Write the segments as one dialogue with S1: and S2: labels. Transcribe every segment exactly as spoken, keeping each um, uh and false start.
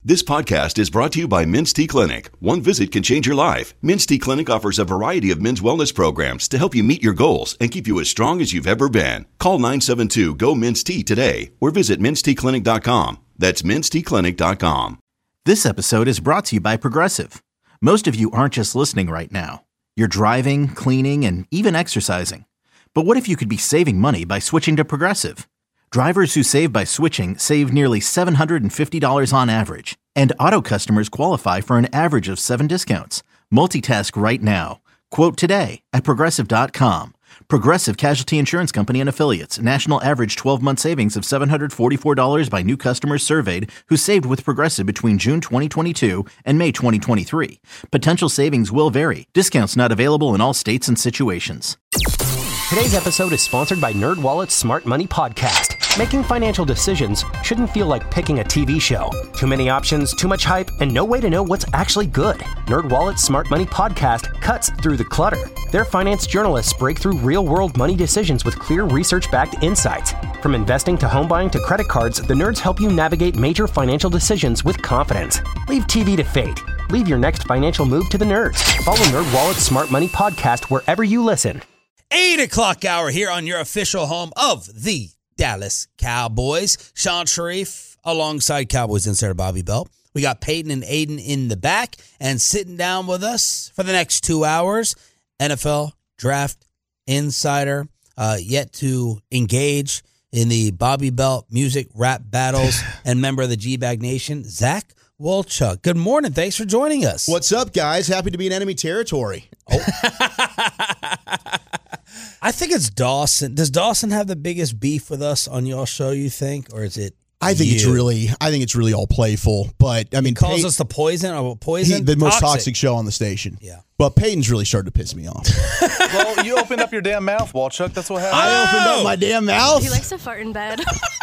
S1: This podcast is brought to you by Men's T Clinic. One visit can change your life. Men's T Clinic offers a variety of men's wellness programs to help you meet your goals and keep you as strong as you've ever been. Call nine seven two, G O, Men's T today or visit mens t clinic dot com. That's mens t clinic dot com.
S2: This episode is brought to you by Progressive. Most of you aren't just listening right now. You're driving, cleaning, and even exercising. But what if you could be saving money by switching to Progressive? Drivers who save by switching save nearly seven hundred fifty dollars on average, and auto customers qualify for an average of seven discounts. Multitask right now. Quote today at progressive dot com. Progressive Casualty Insurance Company and Affiliates. National average twelve-month savings of seven hundred forty-four dollars by new customers surveyed who saved with Progressive between June twenty twenty-two and May twenty twenty-three. Potential savings will vary. Discounts not available in all states and situations.
S3: Today's episode is sponsored by NerdWallet's Smart Money Podcast. Making financial decisions shouldn't feel like picking a T V show. Too many options, too much hype, and no way to know what's actually good. NerdWallet's Smart Money Podcast cuts through the clutter. Their finance journalists break through real-world money decisions with clear research-backed insights. From investing to home buying to credit cards, the nerds help you navigate major financial decisions with confidence. Leave T V to fate. Leave your next financial move to the nerds. Follow NerdWallet's Smart Money Podcast wherever you listen.
S4: eight o'clock hour here on your official home of the Dallas Cowboys. Sean Sharif alongside Cowboys insider Bobby Belt. We got Peyton and Aiden in the back, and sitting down with us for the next two hours, N F L Draft Insider, uh, yet to engage in the Bobby Belt music rap battles, and member of the G-Bag Nation, Zach Wolchuk. Good morning. Thanks for joining us.
S5: What's up, guys? Happy to be in enemy territory.
S4: Oh. I think it's Dawson. Does Dawson have the biggest beef with us on your show, you think? Or is it
S5: I think
S4: you?
S5: it's really I think it's really all playful. But I mean,
S4: he calls
S5: Pey-
S4: us the poison or poison?
S5: he, the most
S4: toxic.
S5: toxic show on the station.
S4: Yeah.
S5: But Peyton's really started to piss me off.
S6: Well, you opened up your damn mouth, Walchuk. That's what happened.
S5: I opened up my damn mouth.
S7: He likes to fart in bed.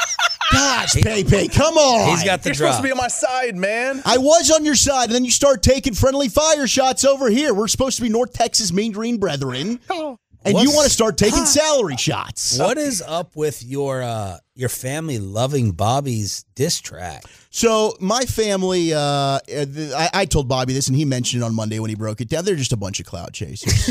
S5: Gosh, Pey Pey, come on.
S4: He's got the
S6: You're
S4: drop.
S6: supposed to be on my side, man.
S5: I was on your side, and then you start taking friendly fire shots over here. We're supposed to be North Texas Mean Green Brethren.
S6: Oh.
S5: And
S4: What's-
S5: you want to start taking salary shots.
S4: What is up with your uh, your family loving Bobby's diss track?
S5: So my family, uh, I, I told Bobby this, and he mentioned it on Monday when he broke it down. They're just a bunch of cloud chasers.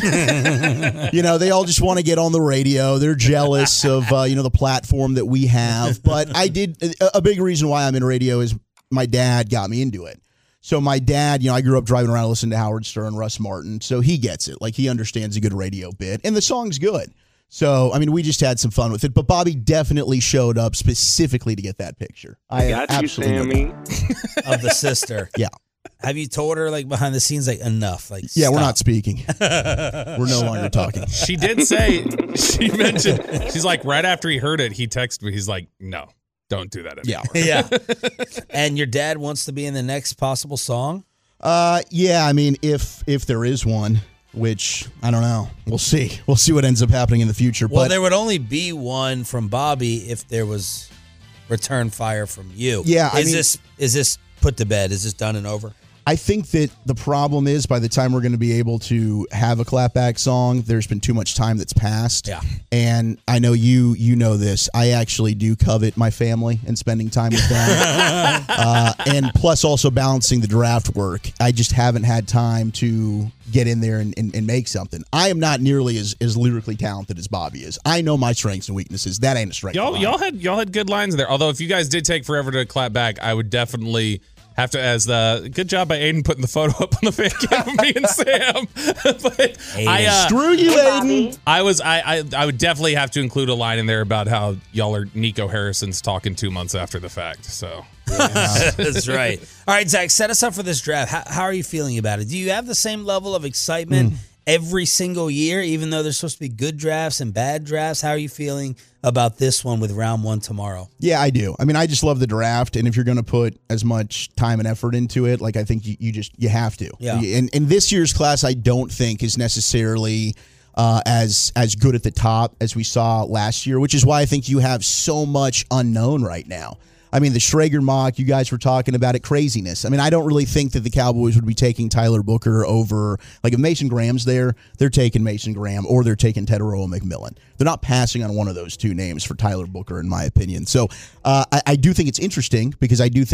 S5: You know, they all just want to get on the radio. They're jealous of, uh, you know, the platform that we have. But I did, a, a big reason why I'm in radio is my dad got me into it. So my dad, you know, I grew up driving around listening to Howard Stern, Russ Martin. So he gets it. Like, he understands a good radio bit. And the song's good. So, I mean, we just had some fun with it. But Bobby definitely showed up specifically to get that picture. I
S8: got you, Sammy.
S4: Of the sister.
S5: Yeah.
S4: Have you told her, like, behind the scenes, like, enough? Like,
S5: Yeah,
S4: stop.
S5: we're not speaking. We're no longer talking.
S9: She did say, she mentioned, she's like, right after he heard it, he texted me. He's like, no, don't do that anymore.
S5: Yeah.
S4: Yeah. And your dad wants to be in the next possible song?
S5: Uh, yeah, I mean, if if there is one, which I don't know, we'll see. We'll see what ends up happening in the future.
S4: Well,
S5: but
S4: there would only be one from Bobby if there was return fire from you.
S5: Yeah, I
S4: is
S5: mean-
S4: this is this put to bed? Is this done and over?
S5: I think that the problem is by the time we're going to be able to have a clapback song, there's been too much time that's passed.
S4: Yeah.
S5: And I know you you know this. I actually do covet my family and spending time with them. uh, and plus also balancing the draft work. I just haven't had time to get in there and, and, and make something. I am not nearly as, as lyrically talented as Bobby is. I know my strengths and weaknesses. That ain't a strength.
S9: Y'all,
S5: of mine.
S9: y'all had y'all had good lines there. Although if you guys did take forever to clap back, I would definitely have to, as the good job by Aiden putting the photo up on the fan cam of me and Sam. But I, uh,
S5: Screw you, Aiden.
S9: I was I, I I would definitely have to include a line in there about how y'all are Nico Harrison's talking two months after the fact. So
S4: That's right. All right, Zach, set us up for this draft. How, how are you feeling about it? Do you have the same level of excitement
S5: Mm.
S4: every single year, even though there's supposed to be good drafts and bad drafts? How are you feeling about this one with round one tomorrow?
S5: Yeah, I do. I mean, I just love the draft, and if you're going to put as much time and effort into it, like I think you, you just you have to.
S4: Yeah.
S5: And and this year's class, I don't think is necessarily uh, as as good at the top as we saw last year, which is why I think you have so much unknown right now. I mean, the Schrager mock, you guys were talking about it, craziness. I mean, I don't really think that the Cowboys would be taking Tyler Booker over, like if Mason Graham's there, they're taking Mason Graham or they're taking Teteroa McMillan. They're not passing on one of those two names for Tyler Booker, in my opinion. So uh, I, I do think it's interesting because I do think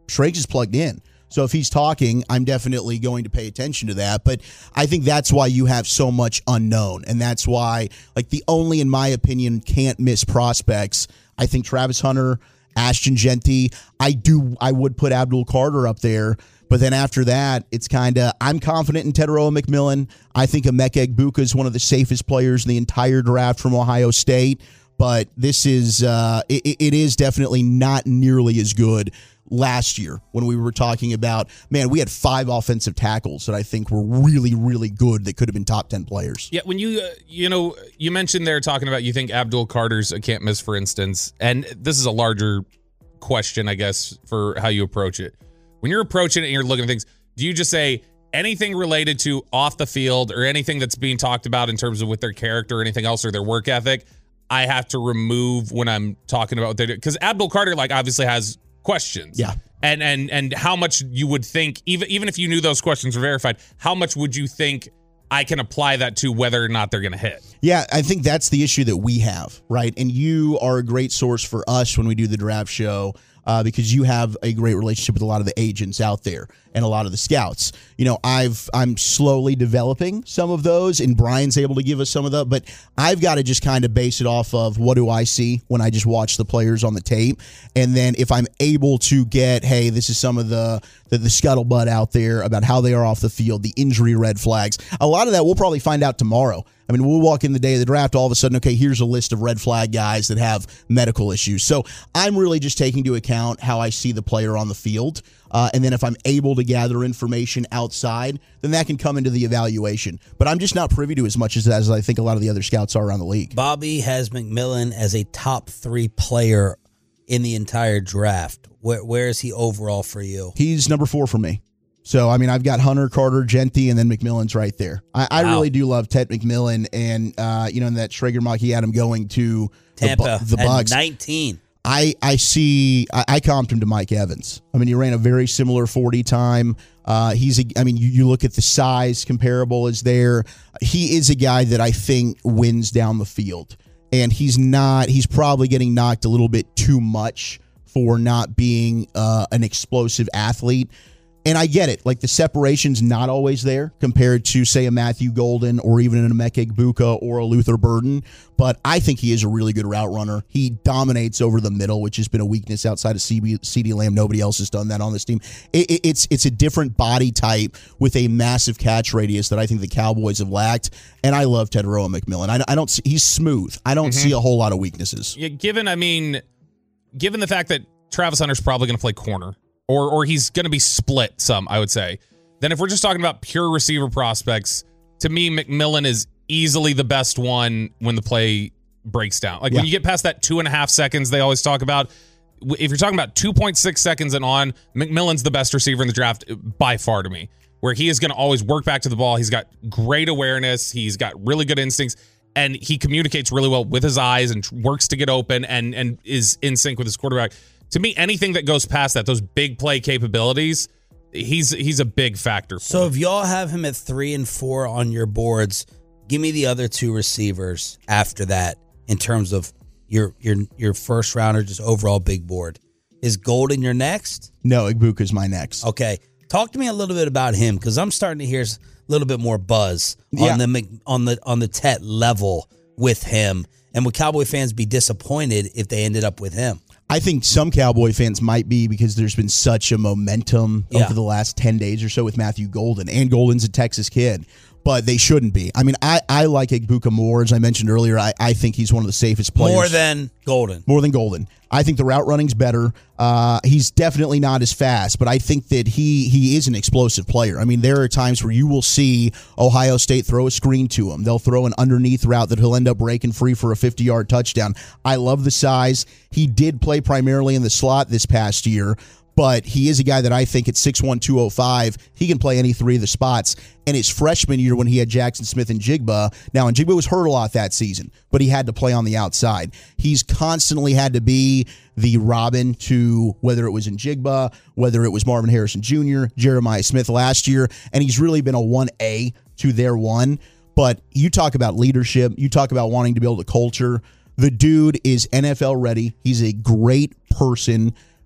S5: Schrags is plugged in. So if he's talking, I'm definitely going to pay attention to that. But I think that's why you have so much unknown. And that's why, like, the only, in my opinion, can't miss prospects, I think Travis Hunter, Ashton Genty. I do, I would put Abdul Carter up there. But then after that, it's kind of, I'm confident in Teteroa McMillan. I think Emeka Egbuka is one of the safest players in the entire draft from Ohio State. But this is, uh, it, it is definitely not nearly as good last year when we were talking about, man, we had five offensive tackles that I think were really, really good that could have been top ten players.
S9: Yeah, when you, uh, you know, you mentioned there talking about you think Abdul Carter's a can't miss, for instance, and this is a larger question, I guess, for how you approach it. When you're approaching it and you're looking at things, do you just say anything related to off the field or anything that's being talked about in terms of with their character or anything else or their work ethic, I have to remove when I'm talking about what they do? Because Abdul Carter, like, obviously has questions.
S5: Yeah.
S9: And and and how much you would think, even even if you knew those questions were verified, how much would you think I can apply that to whether or not they're going to hit?
S5: Yeah, I think that's the issue that we have, right? And you are a great source for us when we do the draft show uh, because you have a great relationship with a lot of the agents out there and a lot of the scouts. You know, I've I'm slowly developing some of those, and Brian's able to give us some of that, but I've got to just kind of base it off of what do I see when I just watch the players on the tape, and then if I'm able to get, hey, this is some of the the, the scuttlebutt out there about how they are off the field, the injury red flags. A lot of that we'll probably find out tomorrow. I mean, we'll walk in the day of the draft, all of a sudden, okay, here's a list of red flag guys that have medical issues. So I'm really just taking into account how I see the player on the field. Uh, and then if I'm able to gather information outside, then that can come into the evaluation. But I'm just not privy to as much as, as I think a lot of the other scouts are around the league.
S4: Bobby has McMillan as a top three player in the entire draft. Where, where is he overall for you?
S5: He's number four for me. So, I mean, I've got Hunter, Carter, Genty, and then McMillan's right there. I, I
S4: wow.
S5: really do love Ted McMillan, and, uh, you know, in that Schrager mock, he had him going to
S4: Tampa,
S5: the, the Bucks.
S4: nineteen.
S5: I, I see, I, I comped him to Mike Evans. I mean, he ran a very similar forty time. Uh, he's, a, I mean, you, you look at the size, comparable is there. He is a guy that I think wins down the field. And he's not, he's probably getting knocked a little bit too much for not being uh, an explosive athlete. And I get it. Like, the separation's not always there compared to, say, a Matthew Golden or even an Emeka Egbuka or a Luther Burden. But I think he is a really good route runner. He dominates over the middle, which has been a weakness outside of CeeDee Lamb. Nobody else has done that on this team. It, it, it's it's a different body type with a massive catch radius that I think the Cowboys have lacked. And I love Teteroa McMillan. I, I don't see, he's smooth. I don't mm-hmm. see a whole lot of weaknesses.
S9: Yeah, given, I mean, given the fact that Travis Hunter's probably going to play corner, Or or he's going to be split some, I would say. Then if we're just talking about pure receiver prospects, to me, McMillan is easily the best one when the play breaks down. Like, yeah. when you get past that two and a half seconds they always talk about, if you're talking about two point six seconds and on, McMillan's the best receiver in the draft by far to me, where he is going to always work back to the ball. He's got great awareness. He's got really good instincts. And he communicates really well with his eyes and works to get open and, and is in sync with his quarterback. To me, anything that goes past that, those big play capabilities, he's he's a big factor for
S4: So
S9: him.
S4: if y'all have him at three and four on your boards, give me the other two receivers after that in terms of your your your first rounder, just overall big board. Is Golden your next?
S5: No, Egbuka's my next.
S4: Okay. Talk to me a little bit about him, because I'm starting to hear a little bit more buzz
S5: Yeah.
S4: on the on the on the Tet level with him. And would Cowboy fans be disappointed if they ended up with him?
S5: I think some Cowboy fans might be, because there's been such a momentum
S4: Yeah.
S5: over the last ten days or so with Matthew Golden, and Golden's a Texas kid, but they shouldn't be. I mean, I, I like Egbuka more. As I mentioned earlier, I, I think he's one of the safest players.
S4: More than Golden.
S5: More than Golden. I think the route running's better. Uh, he's definitely not as fast, but I think that he he is an explosive player. I mean, there are times where you will see Ohio State throw a screen to him. They'll throw an underneath route that he'll end up breaking free for a fifty-yard touchdown. I love the size. He did play primarily in the slot this past year, but he is a guy that I think at six one, two oh five, he can play any three of the spots. And his freshman year when he had Jackson Smith and Jigba, now, and Jigba was hurt a lot that season, but he had to play on the outside. He's constantly had to be the Robin to, whether it was in Jigba, whether it was Marvin Harrison Junior, Jeremiah Smith last year, and he's really been a one A to their one. But you talk about leadership, you talk about wanting to build a culture. The dude is N F L ready. He's a great person.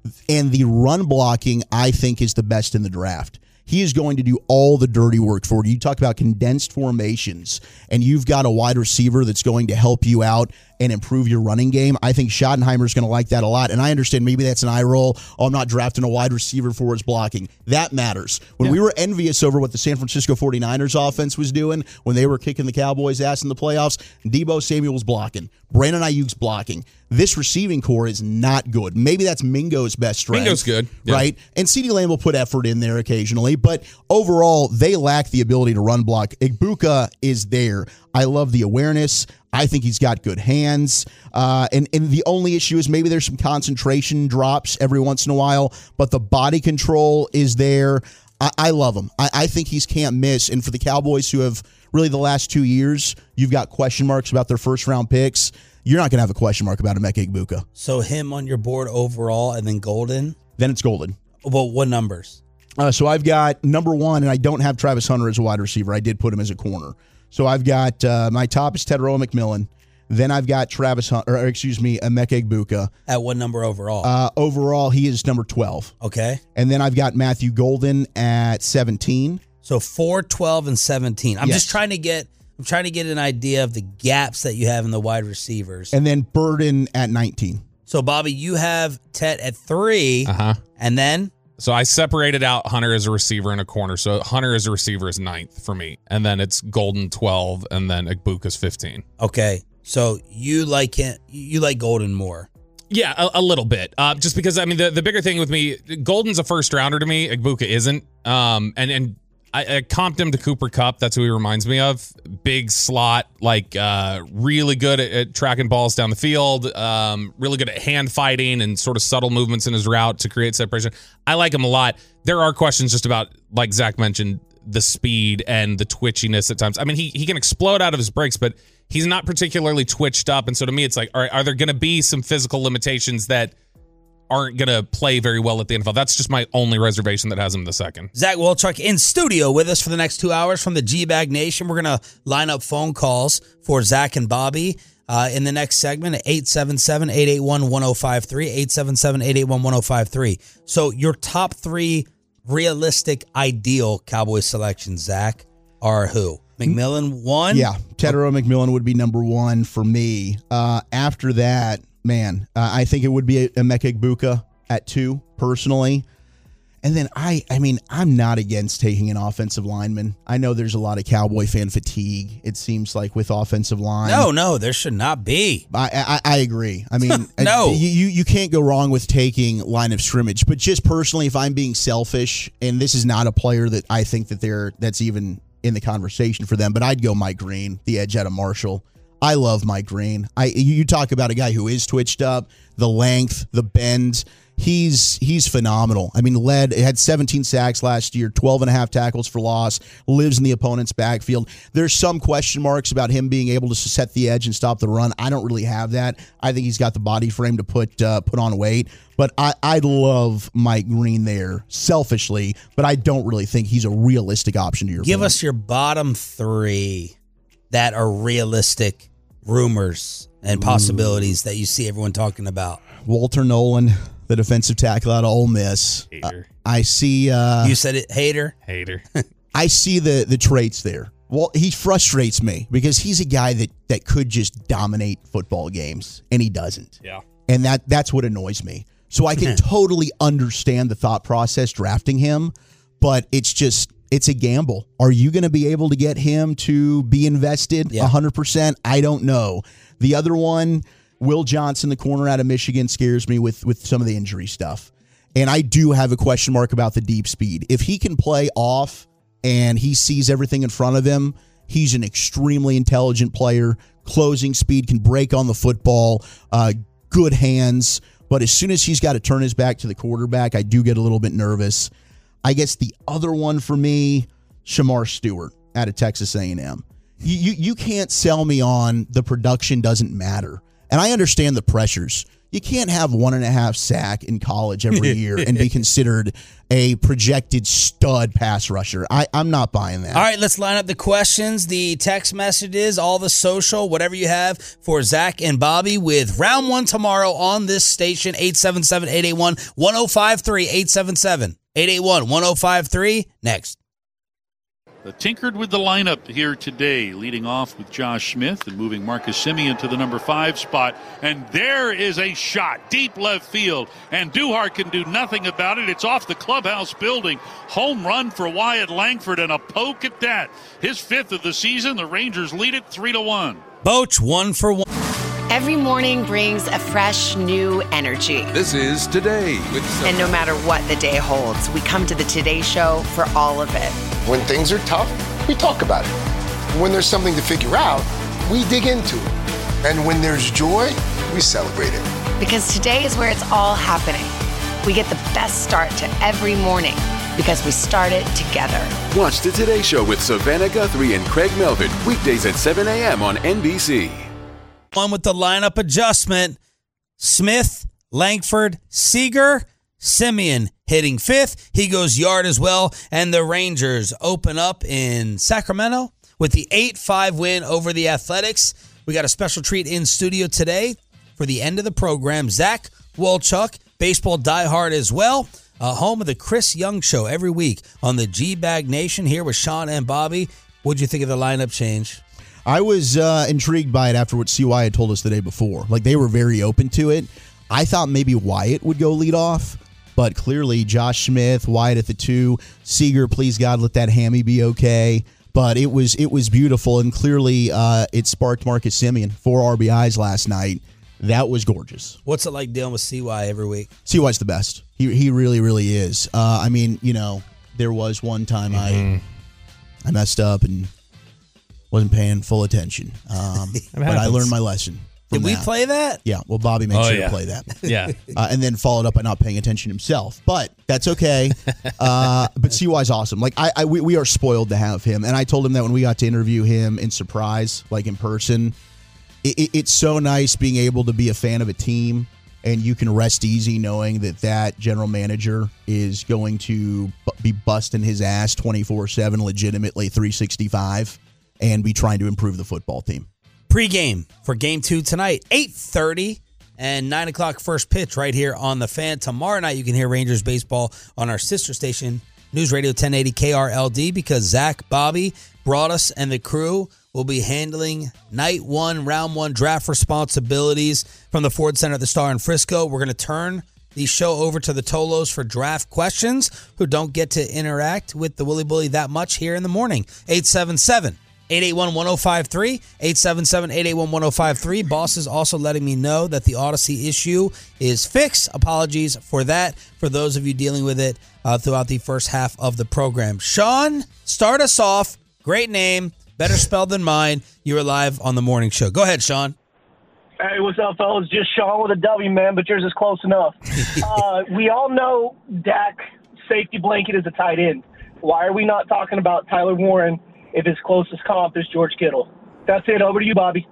S5: And the run blocking, I think, is the best in the draft. He is going to do all the dirty work for you. You talk about condensed formations, and you've got a wide receiver that's going to help you out and improve your running game. I think Schottenheimer is going to like that a lot. And I understand maybe that's an eye roll. Oh, I'm not drafting a wide receiver for his blocking. That matters. When yeah. we were envious over what the San Francisco forty-niners offense was doing when they were kicking the Cowboys' ass in the playoffs, Deebo Samuel's blocking. Brandon Ayuk's blocking. This receiving core is not good. Maybe that's Mingo's best strength.
S9: Mingo's good. Yeah.
S5: Right? And CeeDee Lamb will put effort in there occasionally, but overall, they lack the ability to run block. Igbuka is there. I love the awareness. I think he's got good hands. Uh, and, and the only issue is maybe there's some concentration drops every once in a while, but the body control is there. I, I love him. I, I think he's can't miss. And for the Cowboys who have really the last two years, you've got question marks about their first round picks. You're not going to have a question mark about Emeka Egbuka.
S4: So him on your board overall and then Golden?
S5: Then it's Golden.
S4: Well, what numbers?
S5: Uh, so I've got number one, and I don't have Travis Hunter as a wide receiver. I did put him as a corner. So I've got uh, my top is Teteroa McMillan. Then I've got Travis Hunter, or excuse me, Emeka Egbuka.
S4: At what number overall?
S5: Uh, overall, he is number twelve.
S4: Okay.
S5: And then I've got Matthew Golden at seventeen.
S4: So four, twelve, and seventeen. I'm
S5: Yes.
S4: just trying to get I'm trying to get an idea of the gaps that you have in the wide receivers.
S5: And then Burden at nineteen.
S4: So, Bobby, you have Tet at three.
S9: Uh-huh.
S4: And then?
S9: So I separated out Hunter as a receiver and a corner. So Hunter as a receiver is ninth for me. And then it's Golden twelve, and then Egbuka's fifteen.
S4: Okay. So you like him, you like Golden more.
S9: Yeah, a, a little bit. Uh, just because, I mean, the, the bigger thing with me, Golden's a first rounder to me. Egbuka isn't. Um, and, and I, I comped him to Cooper Kupp. That's who he reminds me of. Big slot, like uh, really good at, at tracking balls down the field. Um, really good at hand fighting and sort of subtle movements in his route to create separation. I like him a lot. There are questions just about, like Zach mentioned, the speed and the twitchiness at times. I mean, he he can explode out of his breaks, but he's not particularly twitched up. And so to me, it's like, all right, are there going to be some physical limitations that aren't going to play very well at the N F L? That's just my only reservation that has him the second.
S4: Zach Wilczek in studio with us for the next two hours from the G-Bag Nation. We're going to line up phone calls for Zach and Bobby uh, in the next segment at eight seven seven, eight eight one, one oh five three, eight seven seven, eight eight one, one oh five three. So your top three realistic, ideal Cowboys selections, Zach, are who? McMillan, one?
S5: Yeah, Teteroa McMillan would be number one for me. Uh, after that, man, uh, I think it would be Emeka Egbuka at two, personally. And then I, I mean, I'm not against taking an offensive lineman. I know there's a lot of Cowboy fan fatigue, it seems like, with offensive line.
S4: No, no, there should not be.
S5: I I, I agree. I mean,
S4: no.
S5: you, you you can't go wrong with taking line of scrimmage. But just personally, if I'm being selfish, and this is not a player that I think that they're that's even in the conversation for them, but I'd go Mike Green, the edge out of Marshall. I love Mike Green. I you talk about a guy who is twitched up, the length, the bend. He's he's phenomenal. I mean, led had seventeen sacks last year, twelve and a half tackles for loss, lives in the opponent's backfield. There's some question marks about him being able to set the edge and stop the run. I don't really have that. I think he's got the body frame to put uh, put on weight. But I, I love Mike Green there, selfishly, but I don't really think he's a realistic option to your
S4: Give
S5: point.
S4: us your bottom three that are realistic rumors and possibilities Ooh. that you see everyone talking about.
S5: Walter Nolan, the defensive tackle out of Ole Miss.
S9: Hater.
S5: Uh, I see. Uh,
S4: you said it, hater?
S9: Hater.
S5: I see the the traits there. Well, he frustrates me because he's a guy that, that could just dominate football games, and he doesn't.
S9: Yeah.
S5: And that that's what annoys me. So I can totally understand the thought process drafting him, but it's just, it's a gamble. Are you going to be able to get him to be invested
S4: yeah.
S5: one hundred percent? I don't know. The other one, Will Johnson, the corner out of Michigan, scares me with, with some of the injury stuff. And I do have a question mark about the deep speed. If he can play off and he sees everything in front of him, he's an extremely intelligent player. Closing speed, can break on the football, uh, good hands. But as soon as he's got to turn his back to the quarterback, I do get a little bit nervous. I guess the other one for me, Shamar Stewart out of Texas A and M. You, you, you can't sell me on the production doesn't matter. And I understand the pressures. You can't have one and a half sack in college every year and be considered a projected stud pass rusher. I, I'm not buying that.
S4: All right, let's line up the questions, the text messages, all the social, whatever you have for Zach and Bobby with round one tomorrow on this station, eight seven seven, eight eight one, one oh five three, eight seven seven, eight eight one, one oh five three. Next.
S7: Uh, tinkered with the lineup here today, leading off with Josh Smith and moving Marcus Simeon to the number five spot. And there is a shot, deep left field, and Duhart can do nothing about it. It's off the clubhouse building. Home run for Wyatt Langford, and a poke at that. His fifth of the season. The Rangers lead it three to one.
S4: Boch, one for one.
S8: Every morning brings a fresh, new energy.
S10: This is Today with Sophie.
S8: And no matter what the day holds, we come to the Today Show for all of it.
S11: When things are tough, we talk about it. When there's something to figure out, we dig into it. And when there's joy, we celebrate it.
S8: Because today is where it's all happening. We get the best start to every morning because we start it together.
S10: Watch the Today Show with Savannah Guthrie and Craig Melvin, weekdays at seven a.m. on N B C.
S4: One with the lineup adjustment. Smith, Langford, Seager, Simeon hitting fifth. He goes yard as well. And the Rangers open up in Sacramento with the eight five win over the Athletics. We got a special treat in studio today for the end of the program. Zach Wolchuk, baseball diehard as well. Uh, home of the Chris Young Show every week on the G-Bag Nation, here with Sean and Bobby. What'd you think of the lineup change?
S5: I was uh, intrigued by it after what C Y had told us the day before. Like, they were very open to it. I thought maybe Wyatt would go lead off, but clearly Josh Smith, Wyatt at the two, Seager, please God, let that hammy be okay. But it was it was beautiful, and clearly uh, it sparked Marcus Simeon, four R B Is last night. That was gorgeous.
S4: What's it like dealing with C Y every week?
S5: C Y's the best. He he really, really is. Uh, I mean, you know, there was one time mm-hmm. I I messed up and wasn't paying full attention. Um, but I learned my lesson.
S4: Did we
S5: that.
S4: play that?
S5: Yeah. Well, Bobby made
S9: oh,
S5: sure
S9: yeah.
S5: to play that.
S9: Yeah.
S5: Uh, and then followed up by not paying attention himself. But that's okay. Uh, but C Y's awesome. Like, I, I we, we are spoiled to have him. And I told him that when we got to interview him in Surprise, like in person, it, it, it's so nice being able to be a fan of a team, and you can rest easy knowing that that general manager is going to be busting his ass twenty-four seven, legitimately three sixty-five, and be trying to improve the football team.
S4: Pre-game for game two tonight, eight thirty and nine o'clock first pitch right here on The Fan. Tomorrow night you can hear Rangers baseball on our sister station, News Radio ten eighty K R L D, because Zach, Bobby, Broadus, and the crew will be handling night one, round one draft responsibilities from the Ford Center at the Star in Frisco. We're going to turn the show over to the Tolos for draft questions, who don't get to interact with the Willy Bully that much here in the morning. eight seven seven, eight eight one, one oh five three, eight seven seven, eight eight one, one oh five three. Boss is also letting me know that the Odyssey issue is fixed. Apologies for that, for those of you dealing with it uh, throughout the first half of the program. Sean, start us off. Great name. Better spelled than mine. You were live on the morning show. Go ahead, Sean.
S12: Hey, what's up, fellas? Just Sean with a W, man, but yours is close enough. uh, we all know Dak safety blanket is a tight end. Why are we not talking about Tyler Warren if his closest comp is George Kittle? That's it. Over to you, Bobby.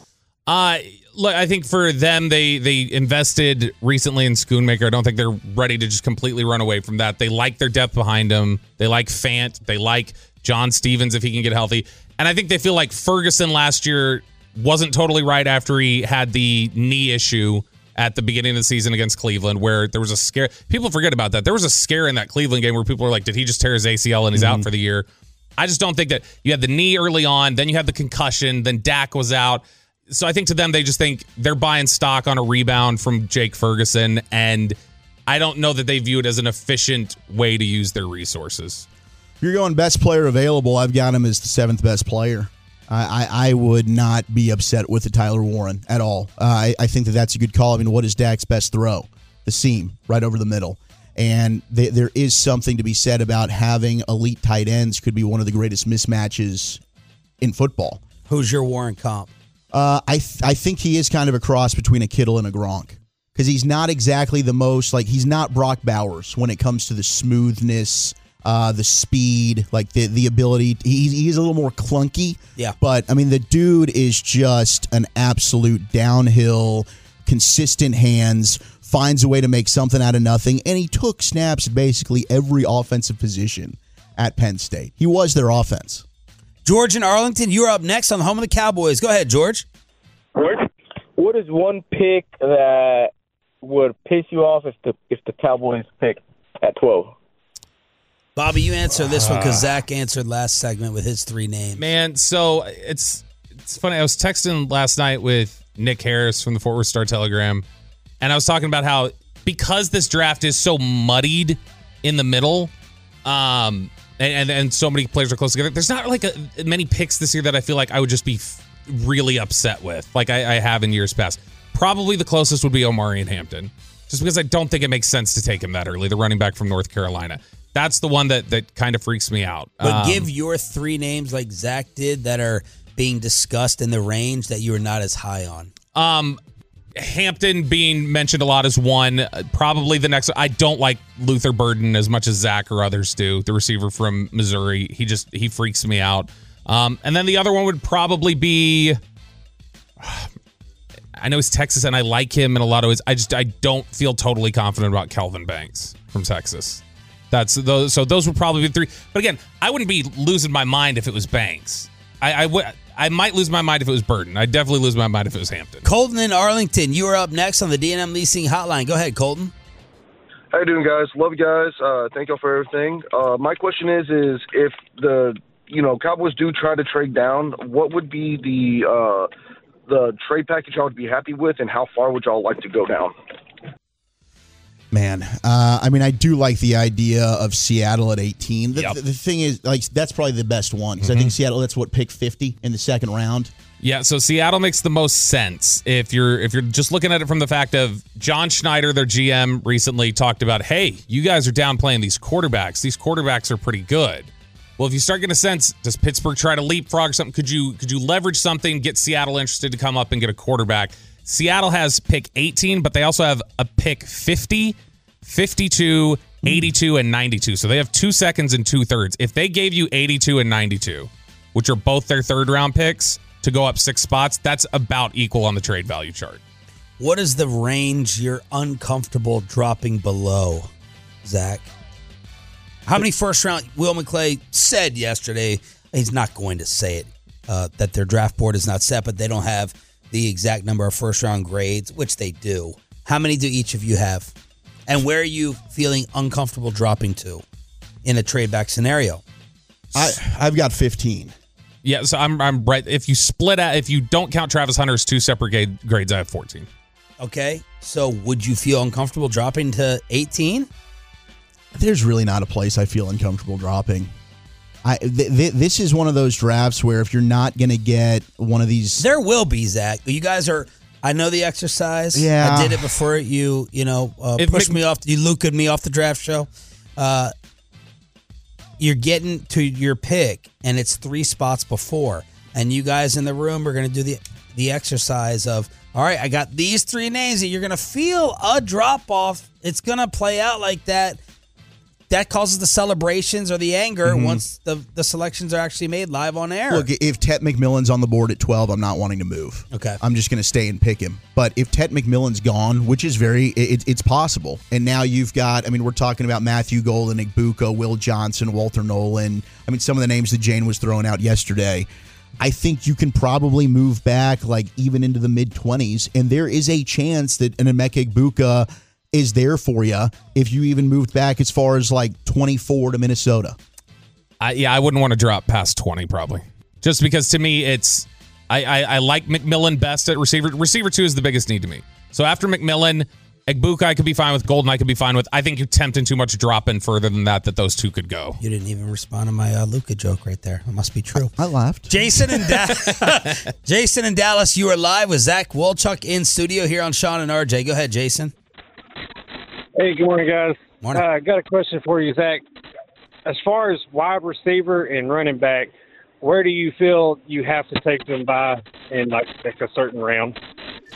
S9: Uh, look, I think for them, they they invested recently in Schoonmaker. I don't think they're ready to just completely run away from that. They like their depth behind him. They like Fant. They like John Stevens if he can get healthy. And I think they feel like Ferguson last year wasn't totally right after he had the knee issue at the beginning of the season against Cleveland, where there was a scare. People forget about that. There was a scare in that Cleveland game where people were like, did he just tear his A C L and he's mm-hmm. out for the year? I just don't think that you had the knee early on, then you had the concussion, then Dak was out. So I think to them, they just think they're buying stock on a rebound from Jake Ferguson, and I don't know that they view it as an efficient way to use their resources.
S5: If you're going best player available, I've got him as the seventh best player. I, I, I would not be upset with the Tyler Warren at all. Uh, I, I think that that's a good call. I mean, what is Dak's best throw? The seam, right over the middle. And they, there is something to be said about having elite tight ends could be one of the greatest mismatches in football.
S4: Who's your Warren comp?
S5: Uh, I th- I think he is kind of a cross between a Kittle and a Gronk, because he's not exactly the most, like, he's not Brock Bowers when it comes to the smoothness, uh, the speed, like the the ability. He, he's a little more clunky.
S4: Yeah.
S5: But, I mean, the dude is just an absolute downhill, consistent hands, finds a way to make something out of nothing, and he took snaps at basically every offensive position at Penn State. He was their offense.
S4: George in Arlington, you're up next on the home of the Cowboys. Go ahead, George.
S13: What is one pick that would piss you off if the if the Cowboys pick at twelve?
S4: Bobby, you answer this one because Zach answered last segment with his three names.
S9: Man, so it's it's funny. I was texting last night with Nick Harris from the Fort Worth Star-Telegram, and I was talking about how because this draft is so muddied in the middle, um, and, and, and so many players are close together, there's not like a, many picks this year that I feel like I would just be f- really upset with, like I, I have in years past. Probably the closest would be Omarion Hampton, just because I don't think it makes sense to take him that early, the running back from North Carolina. That's the one that, that kind of freaks me out.
S4: But
S9: um,
S4: give your three names like Zach did that are being discussed in the range that you are not as high on.
S9: Um, Hampton being mentioned a lot as one. Probably the next. I don't like Luther Burden as much as Zach or others do. The receiver from Missouri. He just he freaks me out. Um, and then the other one would probably be. I know he's Texas and I like him in a lot of ways. I just I don't feel totally confident about Kelvin Banks from Texas. That's those. So those would probably be three. But again, I wouldn't be losing my mind if it was Banks. I, I would. I might lose my mind if it was Burden. I'd definitely lose my mind if it was Hampton.
S4: Colton in Arlington, you are up next on the D and M Leasing Hotline. Go ahead, Colton.
S14: How you doing, guys? Love you guys. Uh, thank y'all for everything. Uh, my question is, is if the you know Cowboys do try to trade down, what would be the uh, the trade package y'all would be happy with, and how far would y'all like to go down?
S5: Man, uh, I mean, I do like the idea of Seattle at eighteen. The,
S9: Yep.
S5: the, the thing is, like, that's probably the best one because
S9: Mhm.
S5: I think Seattle. That's what pick fifty in the second round.
S9: Yeah, so Seattle makes the most sense if you're if you're just looking at it from the fact of John Schneider, their G M, recently talked about, hey, you guys are downplaying these quarterbacks. These quarterbacks are pretty good. Well, if you start getting a sense, does Pittsburgh try to leapfrog something? Could you could you leverage something, get Seattle interested to come up and get a quarterback? Seattle has pick eighteen, but they also have a pick fifty, fifty-two, eighty-two, and ninety-two. So they have two seconds and two thirds. If they gave you eighty-two and ninety-two, which are both their third round picks, to go up six spots, that's about equal on the trade value chart.
S4: What is the range you're uncomfortable dropping below, Zach? How many first round? Will McClay said yesterday, he's not going to say it, uh, that their draft board is not set, but they don't have the exact number of first round grades, which they do. How many do each of you have? And where are you feeling uncomfortable dropping to in a trade back scenario?
S5: I, I've got fifteen.
S9: Yeah, so I'm I'm right. If you split out, if you don't count Travis Hunter's two separate grade, grades, I have fourteen.
S4: Okay, so would you feel uncomfortable dropping to eighteen?
S5: There's really not a place I feel uncomfortable dropping. I th- th- this is one of those drafts where if you're not going to get one of these,
S4: there will be, Zach. You guys are. I know the exercise.
S5: Yeah.
S4: I did it before you. You know, uh,
S9: If
S4: pushed
S9: Mc-
S4: me off. You Luke'd me off the draft show. Uh, you're getting to your pick, and it's three spots before, and you guys in the room are going to do the the exercise of, all right, I got these three names that you're going to feel a drop off. It's going to play out like that. That causes the celebrations or the anger
S5: Mhm.
S4: once the, the selections are actually made live on air.
S5: look, if Tet McMillan's on the board at twelve, I'm not wanting to move.
S4: Okay.
S5: I'm just going to stay and pick him. But if Tet McMillan's gone, which is very, it, it's possible. And now you've got, I mean, we're talking about Matthew Golden, Igbuka, Will Johnson, Walter Nolan. I mean, some of the names that Jane was throwing out yesterday. I think you can probably move back like even into the mid-twenties. And there is a chance that an Emeka Igbuka is there for you if you even moved back as far as like twenty-four to Minnesota.
S9: I, yeah, I wouldn't want to drop past twenty probably, just because to me it's I, I I like McMillan best at receiver. Receiver two is the biggest need to me. So after McMillan, Igbuka I could be fine with. Golden I could be fine with. I think you're tempting too much dropping further than that. That those two could go.
S4: You didn't even respond to my uh, Luka joke right there. It must be true.
S5: I laughed.
S4: Jason and da- Jason in Dallas, you are live with Zach Wolchuk in studio here on Sean and R J. Go ahead, Jason.
S15: Hey, good morning, guys.
S4: Morning.
S15: I uh, got a question for you, Zach. As far as wide receiver and running back, where do you feel you have to take them by in like, like a certain round?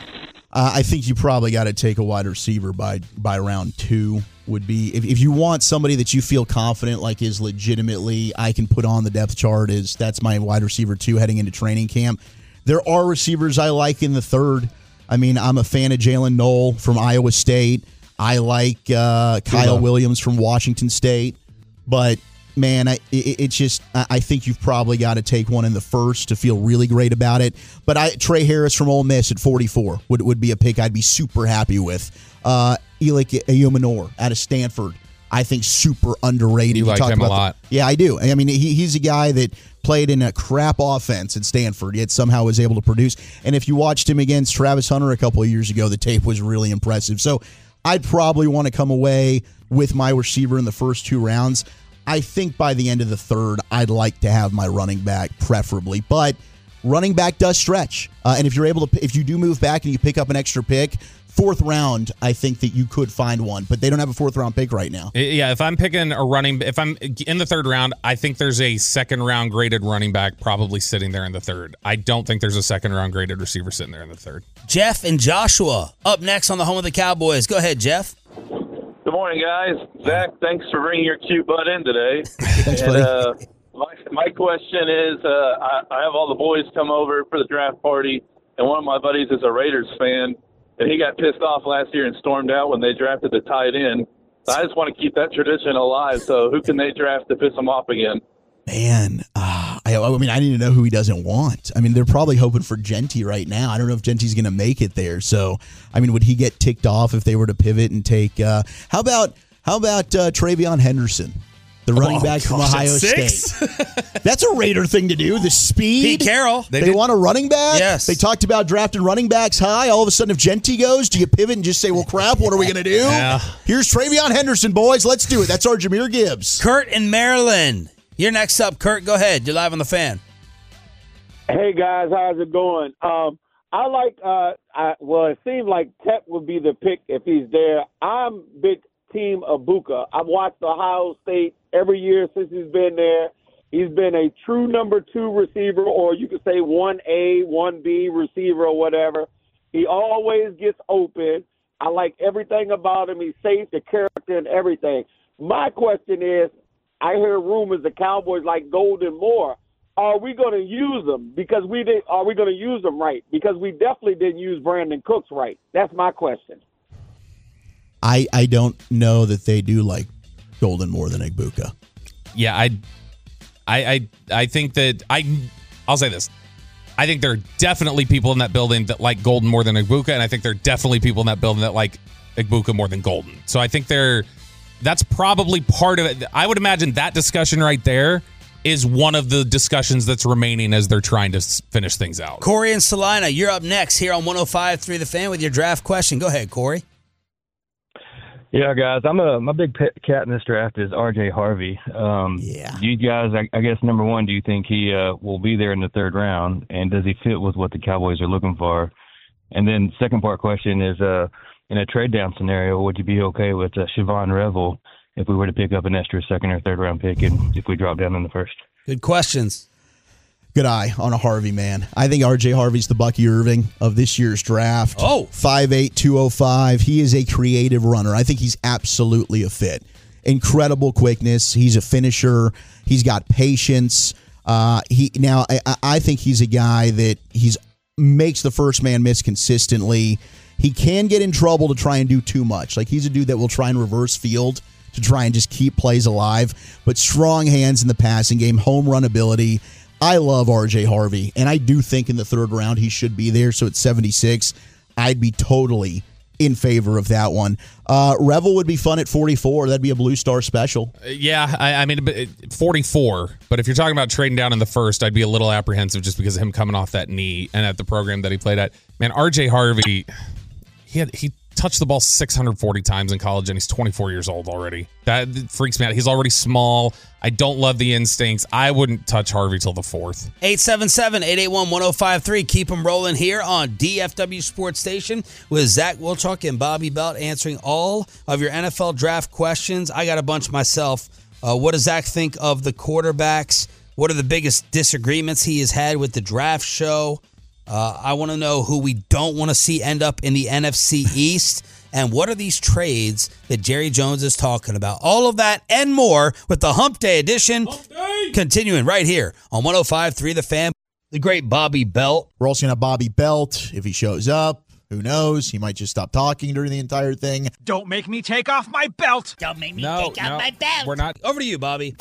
S5: Uh, I think you probably got to take a wide receiver by by round two. Would be if, if you want somebody that you feel confident like is legitimately I can put on the depth chart is that's my wide receiver two heading into training camp. There are receivers I like in the third. I mean, I'm a fan of Jalen Knoll from Iowa State. I like uh, Kyle Williams from Washington State. But, man, I, it, it's just I think you've probably got to take one in the first to feel really great about it. But I, Trey Harris from Ole Miss at forty-four would, would be a pick I'd be super happy with. Uh, Elik Eluemunor out of Stanford, I think super underrated.
S9: You, you like him a lot.
S5: The, yeah, I do. I mean, he, he's a guy that played in a crap offense at Stanford, yet somehow was able to produce. And if you watched him against Travis Hunter a couple of years ago, the tape was really impressive. So I'd probably want to come away with my receiver in the first two rounds. I think by the end of the third, I'd like to have my running back preferably. But running back does stretch. Uh, and if you're able to, if you do move back and you pick up an extra pick, fourth round, I think that you could find one, but they don't have a fourth round pick right now.
S9: Yeah, if I'm picking a running, if I'm in the third round, I think there's a second round graded running back probably sitting there in the third. I don't think there's a second round graded receiver sitting there in the third.
S4: Jeff and Joshua up next on the home of the Cowboys. Go ahead, Jeff.
S16: Good morning, guys. Zach, thanks for bringing your cute butt in today.
S5: Thanks,
S16: and,
S5: buddy.
S16: Uh, my, my question is, uh, I, I have all the boys come over for the draft party, and one of my buddies is a Raiders fan. And he got pissed off last year and stormed out when they drafted the tight end. So I just want to keep that tradition alive. So who can they draft to piss them off again?
S5: Man, uh, I, I mean, I need to know who he doesn't want. I mean, they're probably hoping for Genty right now. I don't know if Genty's going to make it there. So, I mean, would he get ticked off if they were to pivot and take? Uh, how about how about uh, Travion Henderson? The running
S4: Oh,
S5: back from
S4: gosh,
S5: Ohio
S4: at
S5: State.
S4: six?
S5: That's a Raider thing to do. The speed.
S4: Pete Carroll.
S5: They,
S4: They did-
S5: want a running back?
S4: Yes.
S5: They talked about drafting running backs high. All of a sudden, if Genty goes, do you pivot and just say, well, crap, what are we going to do?
S4: Yeah.
S5: Here's Travion Henderson, boys. Let's do it. That's our Jahmyr Gibbs.
S4: Kurt in Maryland. You're next up, Kurt. Go ahead. You're live on the Fan.
S15: Hey guys, how's it going? Um, I like. Uh, I, well, it seems like Tech would be the pick if he's there. I'm big team Ibuka. I've watched Ohio State every year since he's been there. He's been a true number two receiver, or you could say one A, one B receiver or whatever. He always gets open. I like everything about him. He's safe, the character, and everything. My question is, I hear rumors the Cowboys like Golden Moore. Are we going to use them? Because we did. Are we going to use them right? Because we definitely didn't use Brandon Cooks right. That's my question.
S5: I, I don't know that they do like Golden more than Ibuka.
S9: Yeah, I, I, I, I think that I, I'll say this. I think there are definitely people in that building that like Golden more than Ibuka, and I think there are definitely people in that building that like Ibuka more than Golden. So I think they're, that's probably part of it. I would imagine that discussion right there is one of the discussions that's remaining as they're trying to finish things out.
S4: Corey and Salina, you're up next here on one oh five point three The Fan with your draft question. Go ahead, Corey.
S17: Yeah, guys, I'm a my big pet cat in this draft is R J Harvey. Um,
S5: yeah.
S17: You guys, I, I guess number one, do you think he uh, will be there in the third round, and does he fit with what the Cowboys are looking for? And then second part question is, uh, in a trade down scenario, would you be okay with uh, Siobhan Revel if we were to pick up an extra second or third round pick, and if we drop down in the first?
S4: Good questions.
S5: Good eye on a Harvey, man. I think R J Harvey's the Bucky Irving of this year's draft.
S4: Oh.
S5: five eight, two oh five. He is a creative runner. I think he's absolutely a fit. Incredible quickness. He's a finisher. He's got patience. Uh, he now I, I think he's a guy that he's makes the first man miss consistently. He can get in trouble to try and do too much. Like he's a dude that will try and reverse field to try and just keep plays alive. But strong hands in the passing game, home run ability. I love R J Harvey, and I do think in the third round he should be there. So at seventy-six, I'd be totally in favor of that one. Uh, Revel would be fun at forty-four. That'd be a Blue Star special.
S9: Yeah, I, I mean, forty-four. But if you're talking about trading down in the first, I'd be a little apprehensive just because of him coming off that knee and at the program that he played at. Man, R J Harvey, he had he touched the ball six hundred forty times in college, and he's twenty-four years old already. That freaks me out. He's already small. I don't love the instincts. I wouldn't touch Harvey till the fourth.
S4: eight seven seven, eight eight one, one oh five three. Keep them rolling here on D F W Sports Station with Zach Wilczek and Bobby Belt answering all of your N F L draft questions. I got a bunch myself. Uh, what does Zach think of the quarterbacks? What are the biggest disagreements he has had with the draft show? Uh, I want to know who we don't want to see end up in the N F C East. And what are these trades that Jerry Jones is talking about? All of that and more with the Hump Day edition. Hump Day. Continuing right here on one oh five point three The Fan. The great Bobby Belt.
S5: We're also going to have Bobby Belt if he shows up. Who knows? He might just stop talking during the entire thing.
S18: Don't make me take off my belt.
S19: Don't make me
S9: No,
S19: take off
S9: no,
S19: my belt.
S9: we're not.
S4: Over to you, Bobby.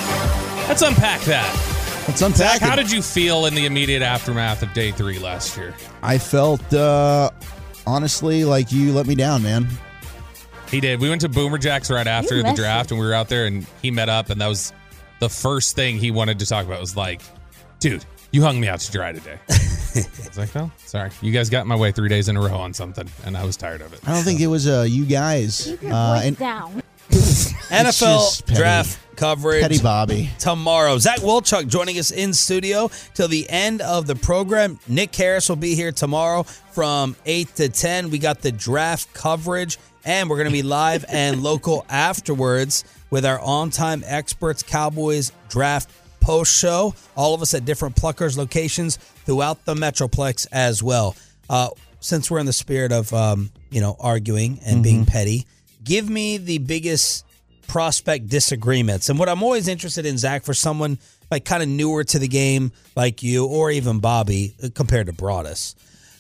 S9: Let's unpack that.
S5: Let's unpack
S9: Zach, how
S5: it.
S9: did you feel in the immediate aftermath of day three last year?
S5: I felt, uh, honestly, like you let me down, man.
S9: He did. We went to Boomer Jacks right after
S5: You
S9: the
S5: messed
S9: draft, and we were out there, and he met up, and that was the first thing he wanted to talk about. Was like, dude, you hung me out to dry today. I was like, well, sorry. You guys got in my way three days in a row on something, and I was tired of it.
S5: I don't think it was uh, you guys.
S20: Keep your
S5: Uh,
S20: voice
S5: and
S20: down.
S4: N F L
S5: just petty.
S4: draft coverage.
S5: Petty Bobby.
S4: Tomorrow. Zach Wilchuk joining us in studio till the end of the program. Nick Harris will be here tomorrow from eight to ten. We got the draft coverage, and we're going to be live and local afterwards with our on-time experts, Cowboys draft post show. All of us at different Pluckers locations throughout the Metroplex as well. Uh, since we're in the spirit of um, you know arguing and
S5: Mm-hmm.
S4: being petty, give me the biggest prospect disagreements. And what I'm always interested in, Zach, for someone like kind of newer to the game like you or even Bobby uh, compared to Broadus.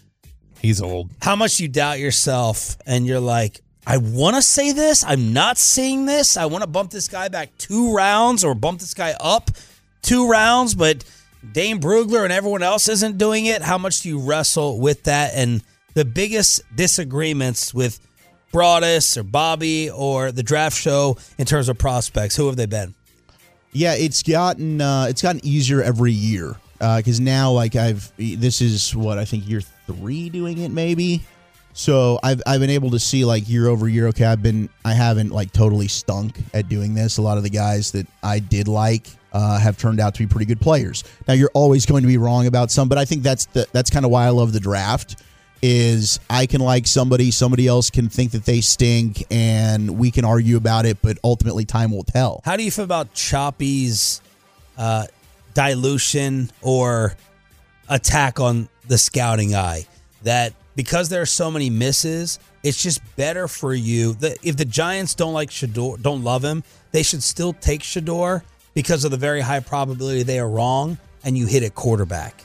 S9: He's old.
S4: How much you doubt yourself and you're like, I want to say this. I'm not saying this. I want to bump this guy back two rounds or bump this guy up two rounds, but Dane Brugler and everyone else isn't doing it. How much do you wrestle with that? And the biggest disagreements with Broadus or Bobby or the draft show in terms of prospects, who have they been?
S5: Yeah, it's gotten uh, it's gotten easier every year because uh, now, like I've this is what I think year three doing it maybe. So I've I've been able to see like year over year. Okay, I've been I haven't like totally stunk at doing this. A lot of the guys that I did like uh, have turned out to be pretty good players. Now you're always going to be wrong about some, but I think that's the that's kind of why I love the draft. Is I can like somebody, somebody else can think that they stink, and we can argue about it, but ultimately time will tell.
S4: How do you feel about Choppy's uh, dilution or attack on the scouting eye? That because there are so many misses, it's just better for you. That if the Giants don't like Shador, don't love him, they should still take Shador because of the very high probability they are wrong, and you hit a quarterback.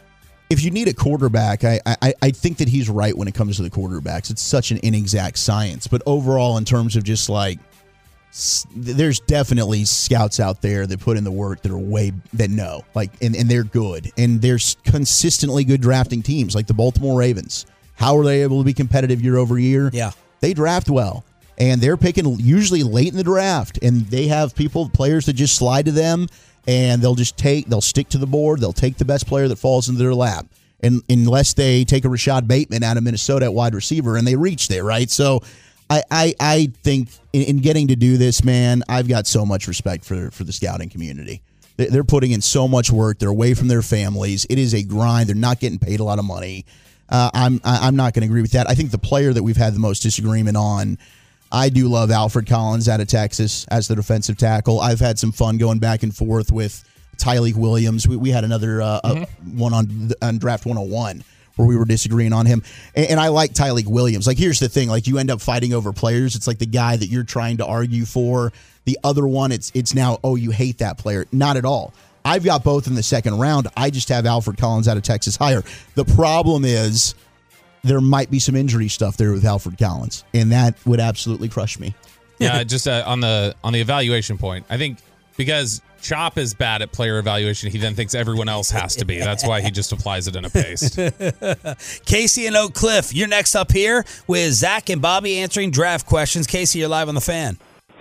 S5: If you need a quarterback, I, I I think that he's right when it comes to the quarterbacks. It's such an inexact science. But overall, in terms of just like, there's definitely scouts out there that put in the work that are way, that know. Like, and, and they're good. And there's consistently good drafting teams, like the Baltimore Ravens. How are they able to be competitive year over year?
S4: Yeah.
S5: They draft well. And they're picking usually late in the draft. And they have people, players that just slide to them. And they'll just take, they'll stick to the board. They'll take the best player that falls into their lap. And unless they take a Rashad Bateman out of Minnesota at wide receiver and they reach there, right? So I I, I think in, in getting to do this, man, I've got so much respect for, for the scouting community. They're putting in so much work. They're away from their families. It is a grind. They're not getting paid a lot of money. Uh, I'm I'm not going to agree with that. I think the player that we've had the most disagreement on, I do love Alfred Collins out of Texas as the defensive tackle. I've had some fun going back and forth with Tyleek Williams. We, we had another uh, mm-hmm. uh, one on, on Draft one oh one where we were disagreeing on him. And, and I like Tyleek Williams. Like, here's the thing. Like, you end up fighting over players. It's like the guy that you're trying to argue for. The other one, it's it's now, oh, you hate that player. Not at all. I've got both in the second round. I just have Alfred Collins out of Texas higher. The problem is there might be some injury stuff there with Alfred Collins, and that would absolutely crush me.
S9: Yeah, just uh, on the on the evaluation point, I think because Chop is bad at player evaluation, he then thinks everyone else has to be. That's why he just applies it in a paste.
S4: Casey and Oak Cliff, you're next up here with Zach and Bobby answering draft questions. Casey, you're live on the Fan.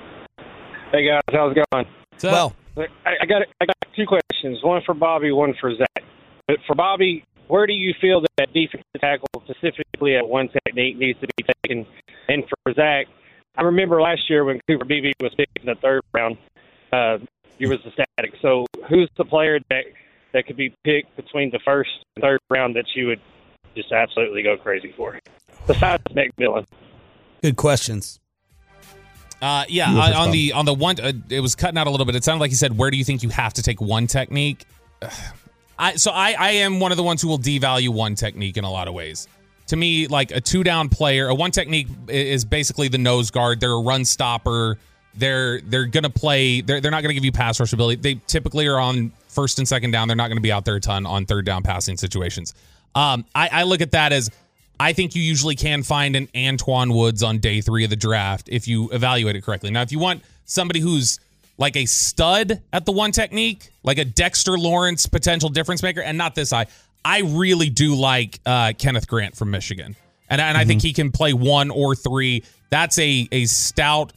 S13: Hey guys, how's it going?
S4: Well,
S13: I, I got I got two questions. One for Bobby, one for Zach. But for Bobby, where do you feel that defensive tackle, specifically at one technique, needs to be taken? And for Zach, I remember last year when Cooper Beebe was picked in the third round, uh, you was ecstatic. So who's the player that that could be picked between the first and third round that you would just absolutely go crazy for, besides McMillan?
S4: Good questions.
S9: Uh, yeah, on, on the on the one, uh, it was cutting out a little bit. It sounded like he said, "Where do you think you have to take one technique?" I so I, I am one of the ones who will devalue one technique in a lot of ways. To me, like a two down player, a one technique is basically the nose guard. They're a run stopper. They're they're gonna play. They're they're not gonna give you pass rush ability. They typically are on first and second down. They're not gonna be out there a ton on third down passing situations. Um, I, I look at that as I think you usually can find an Antoine Woods on day three of the draft if you evaluate it correctly. Now, if you want somebody who's like a stud at the one technique, like a Dexter Lawrence potential difference maker, and not this eye. I really do like uh, Kenneth Grant from Michigan, and, and mm-hmm. I think he can play one or three. That's a a stout,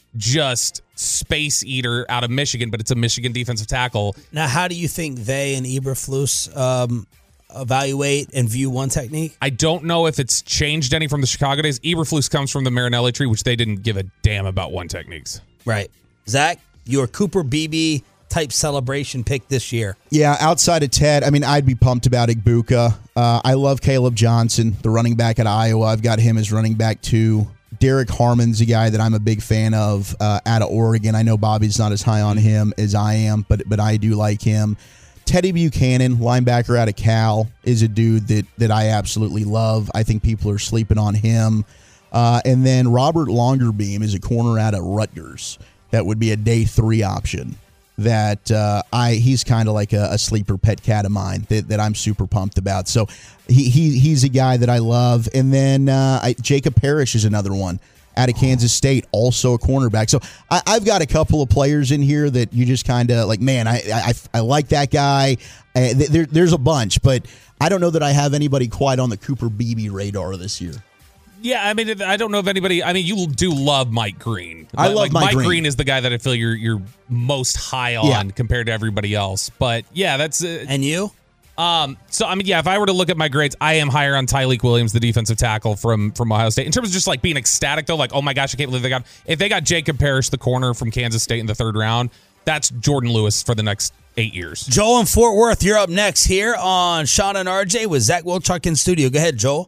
S9: just space eater out of Michigan, but it's a Michigan defensive tackle.
S4: Now, how do you think they and Eberflus um, evaluate and view one technique?
S9: I don't know if it's changed any from the Chicago days. Eberflus comes from the Marinelli tree, which they didn't give a damn about one techniques.
S4: Right. Zach, your Cooper Beebe type celebration pick this year.
S5: Yeah, outside of Ted, I mean, I'd be pumped about Igbuka. Uh, I love Caleb Johnson, the running back at Iowa. I've got him as running back too. Derek Harmon's a guy that I'm a big fan of uh, out of Oregon. I know Bobby's not as high on him as I am, but but I do like him. Teddy Buchanan, linebacker out of Cal, is a dude that that I absolutely love. I think people are sleeping on him. Uh, and then Robert Longerbeam is a corner out of Rutgers. That would be a day three option. That uh, I he's kind of like a, a sleeper pet cat of mine that, that I'm super pumped about. So he, he he's a guy that I love. And then uh, I, Jacob Parrish is another one out of Kansas State, also a cornerback. So I, I've got a couple of players in here that you just kind of like, man, I, I I like that guy. Uh, there, there's a bunch, but I don't know that I have anybody quite on the Cooper Beebe radar this year.
S9: Yeah, I mean, I don't know if anybody. I mean, you do love Mike Green.
S5: I love
S9: like,
S5: Mike,
S9: Mike
S5: Green.
S9: Green is the guy that I feel you're you're most high on
S5: Yeah.
S9: compared to everybody else. But yeah, that's uh,
S4: and you.
S9: Um. So I mean, yeah, if I were to look at my grades, I am higher on Tyleek Williams, the defensive tackle from from Ohio State. In terms of just like being ecstatic though, like oh my gosh, I can't believe they got if they got Jacob Parrish, the corner from Kansas State in the third round. That's Jordan Lewis for the next eight years.
S4: Joel in Fort Worth, you're up next here on Sean and R J with Zach Wilczuk in studio. Go ahead, Joel.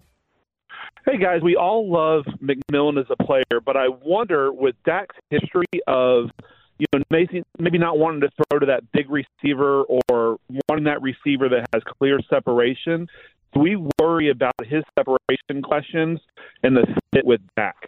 S19: Hey, guys, we all love McMillan as a player, but I wonder, with Dak's history of, you know, maybe, maybe not wanting to throw to that big receiver or wanting that receiver that has clear separation, do we worry about his separation questions and the fit with Dak?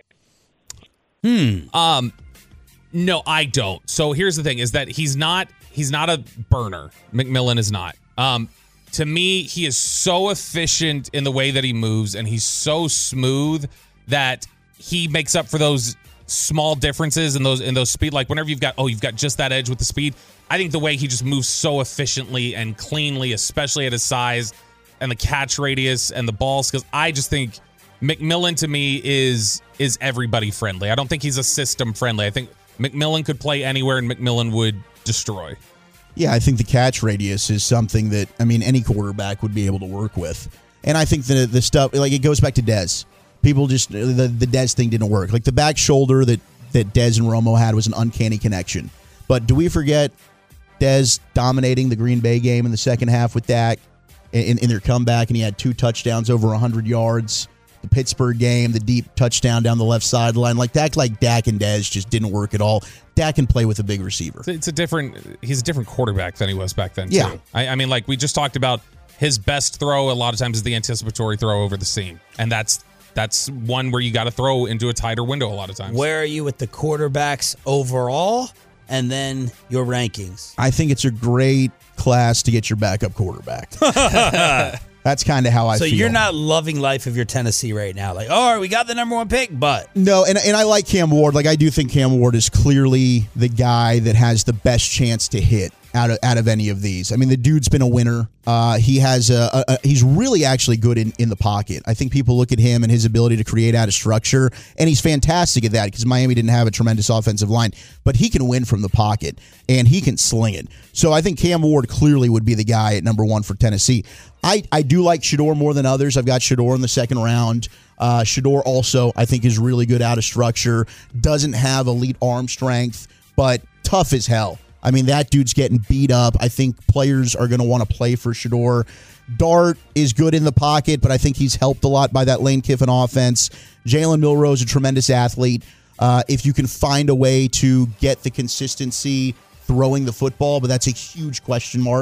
S9: Hmm. Um, no, I don't. So here's the thing: is that he's not he's not a burner. McMillan is not. Um. To me, he is so efficient in the way that he moves, and he's so smooth that he makes up for those small differences in those in those speed. Like whenever you've got oh, you've got just that edge with the speed. I think the way he just moves so efficiently and cleanly, especially at his size and the catch radius and the balls, because I just think McMillan to me is is everybody friendly. I don't think he's a system friendly. I think McMillan could play anywhere, and McMillan would destroy.
S5: Yeah, I think the catch radius is something that, I mean, any quarterback would be able to work with. And I think the the stuff, like, it goes back to Dez. People just, the, the Dez thing didn't work. Like, the back shoulder that, that Dez and Romo had was an uncanny connection. But do we forget Dez dominating the Green Bay game in the second half with Dak in, in their comeback, and he had two touchdowns over one hundred yards? The Pittsburgh game, the deep touchdown down the left sideline. Like, Dak, like Dak and Dez just didn't work at all. Dak can play with a big receiver.
S9: It's a different. He's a different quarterback than he was back then.
S5: Yeah.
S9: Too. I, I mean, like we just talked about, his best throw a lot of times is the anticipatory throw over the seam, and that's that's one where you got to throw into a tighter window a lot of times.
S4: Where are you with the quarterbacks overall, and then your rankings?
S5: I think it's a great class to get your backup quarterback. That's kind of how I
S4: so
S5: feel.
S4: So you're not loving life of your Tennessee right now. Like, all right, we got the number one pick, but.
S5: No, and, and I like Cam Ward. Like, I do think Cam Ward is clearly the guy that has the best chance to hit out of out of any of these. I mean, the dude's been a winner. Uh, he has a, a, a he's really actually good in, in the pocket. I think people look at him and his ability to create out of structure, and he's fantastic at that because Miami didn't have a tremendous offensive line, but he can win from the pocket, and he can sling it. So I think Cam Ward clearly would be the guy at number one for Tennessee. I, I do like Shedeur more than others. I've got Shedeur in the second round. Uh, Shedeur also, I think, is really good out of structure, doesn't have elite arm strength, but tough as hell. I mean, that dude's getting beat up. I think players are going to want to play for Shedeur. Dart is good in the pocket, but I think he's helped a lot by that Lane Kiffin offense. Jalen Milroe is a tremendous athlete. Uh, if you can find a way to get the consistency throwing the football, but that's a huge question mark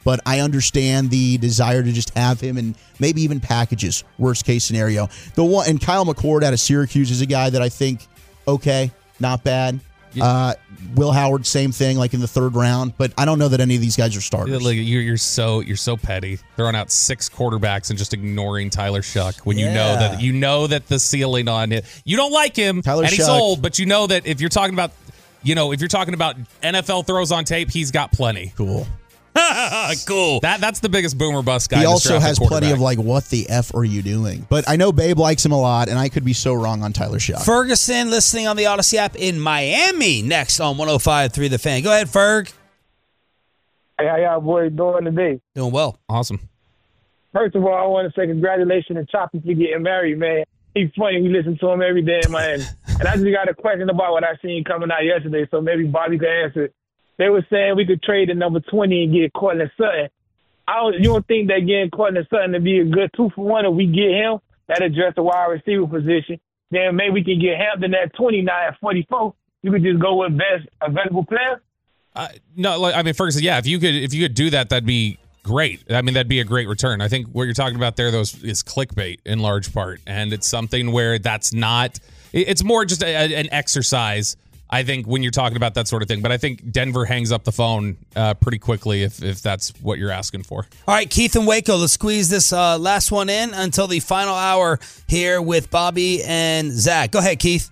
S5: but I understand the desire to just have him and maybe even packages, worst case scenario. The one and Kyle McCord out of Syracuse is a guy that I think, okay, not bad. Uh, Will Howard, same thing, like in the third round, but I don't know that any of these guys are starters.
S9: Look, you're, you're so you're so petty, throwing out six quarterbacks and just ignoring Tyler Shuck when you
S5: Yeah.
S9: know that you know that the ceiling on it. You don't like him,
S5: Tyler
S9: and he's
S5: Shuck.
S9: old, but you know that if you're talking about, you know, if you're talking about N F L throws on tape, he's got plenty.
S5: Cool.
S4: Cool.
S9: That that's the biggest boomer bust guy.
S5: He
S9: in this
S5: also
S9: draft,
S5: has
S9: the
S5: plenty of
S9: quarterback.
S5: like, what the F are you doing? But I know Babe likes him a lot, and I could be so wrong on Tyler Shuck.
S4: Ferguson listening on the Odyssey app in Miami next on one oh five point three The Fan. Go ahead, Ferg.
S20: Hey, how y'all boys doing today?
S4: Doing well.
S9: Awesome.
S20: First of all, I want to say congratulations to Choppy for getting married, man. He's funny. We listen to him every day in Miami. And I just got a question about what I seen coming out yesterday, so maybe Bobby can answer it. They were saying we could trade the number twenty and get Cortland Sutton. I don't, you don't think that getting Cortland Sutton to be a good two for one if we get him? That address the wide receiver position. Then maybe we can get Hampton at twenty-nine at forty-four. You could just go with best available player.
S9: Uh, no, like, I mean, Ferguson, yeah, if you could if you could do that, that'd be great. I mean, that'd be a great return. I think what you're talking about there, though, is, is clickbait in large part, and it's something where that's not. it- It's more just a, a- an exercise. I think when you're talking about that sort of thing, but I think Denver hangs up the phone uh, pretty quickly if if that's what you're asking for.
S4: All right, Keith and Waco, let's squeeze this uh, last one in until the final hour here with Bobby and Zach. Go ahead, Keith.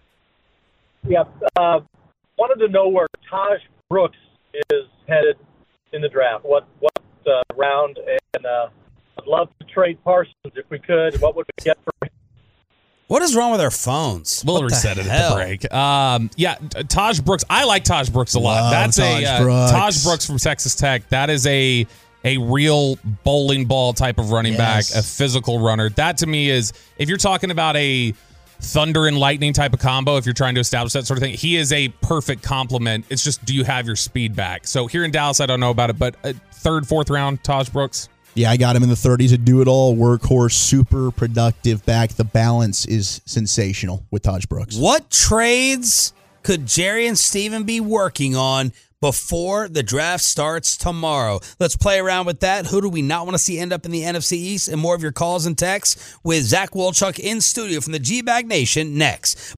S21: Yep. Uh, wanted to know where Taj Brooks is headed in the draft. What what uh, round? And uh, I'd love to trade Parsons if we could. What would we get for him?
S4: What is wrong with our phones?
S9: We'll
S4: What the
S9: reset it at
S4: hell?
S9: the break. Um, yeah, T- Taj Brooks. I like Taj Brooks a lot.
S5: Love
S9: That's
S5: Taj
S9: a uh,
S5: Brooks.
S9: Taj Brooks from Texas Tech. That is a a real bowling ball type of running
S5: Yes.
S9: back, a physical runner. That to me is, if you're talking about a thunder and lightning type of combo, if you're trying to establish that sort of thing, he is a perfect complement. It's just, do you have your speed back? So here in Dallas, I don't know about it, but uh, third, fourth round, Taj Brooks.
S5: Yeah, I got him in the thirties. A do-it-all, workhorse, super productive back. The balance is sensational with Taj Brooks.
S4: What trades could Jerry and Steven be working on before the draft starts tomorrow? Let's play around with that. Who do we not want to see end up in the N F C East? And more of your calls and texts with Zach Wolchuk in studio from the G-Bag Nation next.